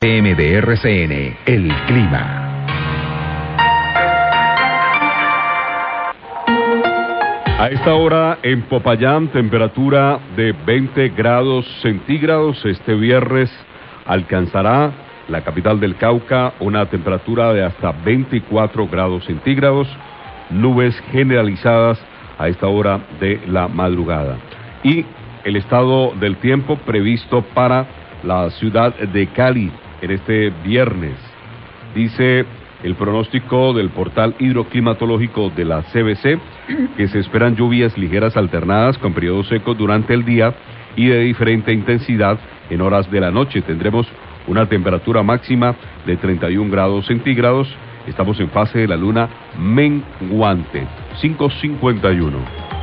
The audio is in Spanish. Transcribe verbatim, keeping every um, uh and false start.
M de R C N, el clima. A esta hora en Popayán, temperatura de veinte grados centígrados. Este viernes alcanzará la capital del Cauca una temperatura de hasta veinticuatro grados centígrados. Nubes generalizadas a esta hora de la madrugada. Y el estado del tiempo previsto para la ciudad de Cali en este viernes. Dice el pronóstico del portal hidroclimatológico de la C B C que se esperan lluvias ligeras alternadas con periodos secos durante el día y de diferente intensidad en horas de la noche. Tendremos una temperatura máxima de treinta y un grados centígrados. Estamos en fase de la luna menguante, cinco cincuenta y uno.